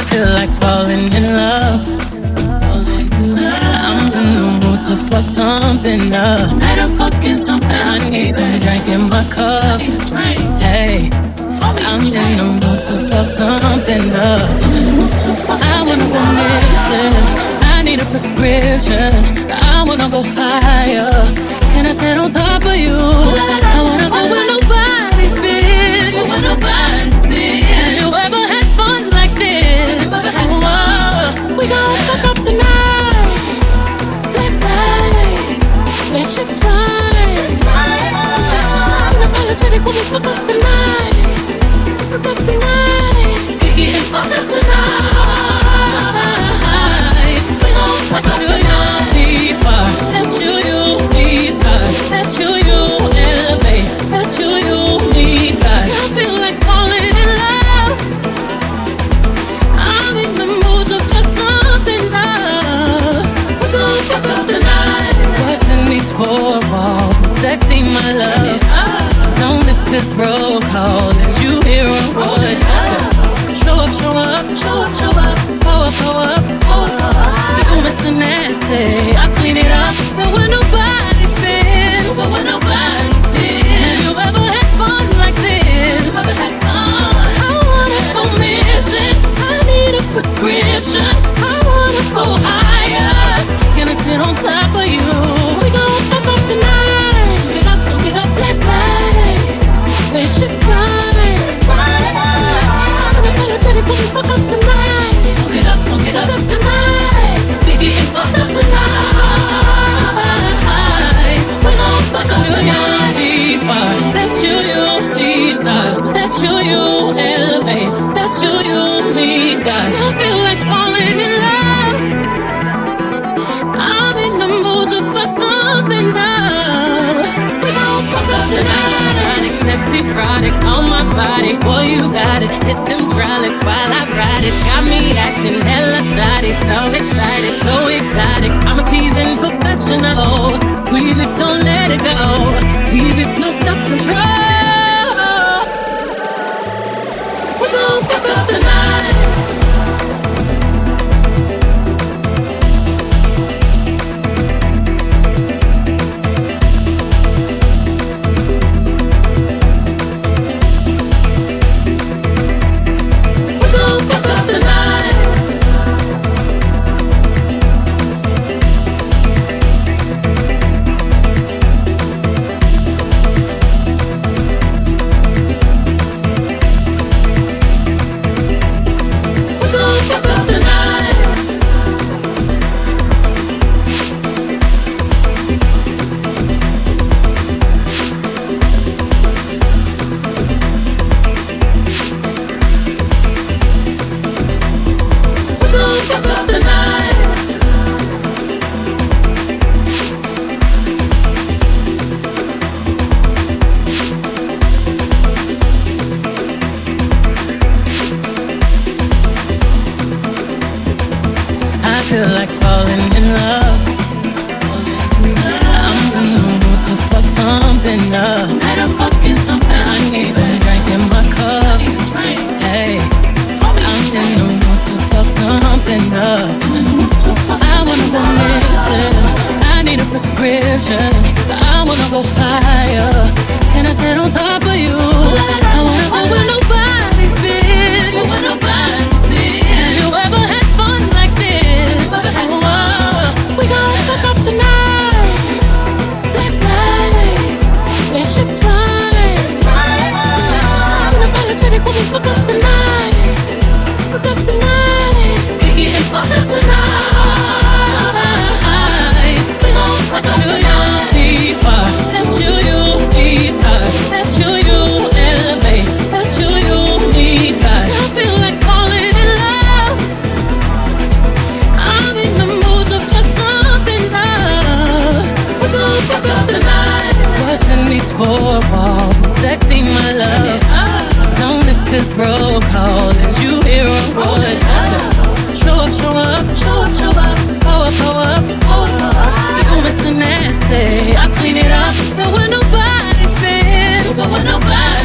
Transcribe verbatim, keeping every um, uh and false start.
feel like falling in love. I'm in the mood to fuck something up. Tonight I'm fucking something. I need some drink in my cup. Hey, I'm in the mood to fuck something up. I wanna go missing. I need a prescription. I wanna go higher. Can I sit on top of you? I wanna go where nobody's been. Where nobody's been. Have you ever had fun like this? Whoa, we gon' fuck up the night. Black lights, spaceships fly. Unapologetic when we fuck up the night. Fuck up the night. We getting fucked up tonight. We gon' let you, you see far. Let you, you see stars. Let you, you elevate. Let you, you meet God. I feel like falling in love. I'm in the mood to fuck something up. We gon' fuck up the night. Worse than these four walls. Sexy, my love. Don't miss this roll call. Did you hear a word? Show up, show up, show up, show up. Pull up, pull up, pull up. You Mister Nasty. I clean it up. But where nobody's been. But where nobody's been. Have you ever had fun like this? Ever had fun? I wanna go missing. I need a prescription. I wanna go higher. Can I sit on top of you? We gon' fuck up the night. Get up, don't get up. Black lights, spaceships fly. Spaceships fly. Unapologetic when we fuck up the night. Don't get up, don't get up. Fuck up the night. We getting fucked up tonight. We gon' fuck up the night. Let you, you see stars. Let you, you elevate. Let you, you meet God. I feel like falling in love. I'm in the mood to fuck something up. We gon' fuck up the night. Sonic, sexy product on my body. Boy, you got it. Hit them hydraulics while I ride it. Got me acting hella thotty. So excited, so exotic. I'm a seasoned professional. Squeeze it, don't let it go. Leave it, no self-control. We gon' fuck up the night. I feel like falling in love. I'm in the mood to fuck something up. Tonight I'm fucking something. I need some drink in my cup. Hey, I'm in the mood to fuck something up. I wanna go missing. I need a prescription. I wanna go higher. Can I sit on top of you? I wanna go where nobody's been. Where nobody's been. Have you ever had fun like this? Whoa, we gon' fuck up the night. Black lights, spaceships fly. Unapologetic when we fuck up the night. Fuck up the night. We getting fucked up tonight. We gon' fuck up the night. See far. Let you, you see stars. Let you, you elevate. Let you, you meet God. I feel like falling in love. I'm in the mood to fuck something up. We gon' fuck up the night. Worse than these four walls. Sexy, my love. Don't miss this roll call. Did you hear a word? Show up, show up, show up, show up. Pull up, pull up, pull up. You Mister Nasty. I clean it up. But where nobody's been. But where nobody